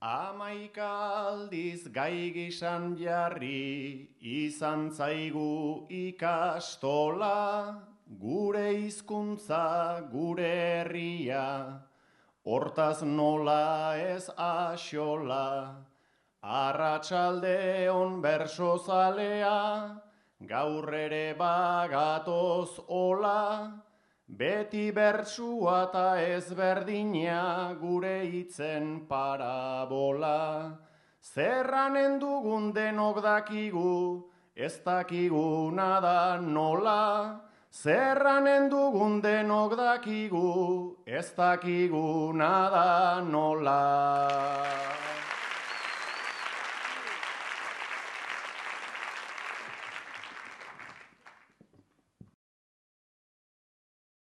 Hamaika aldiz gai gisan jarri, izan zaigu ikastola, gure hizkuntza, gure herria, hortaz nola ez axola. Arratsalde on berso zalea, gaur ere bagatoz ola, beti bertsua eta ezberdina gure hitzen parabola. Zerranen dugun denok dakigu, ez dakiguna da nola. Zerranen dugun denok dakigu, ez dakiguna da nola.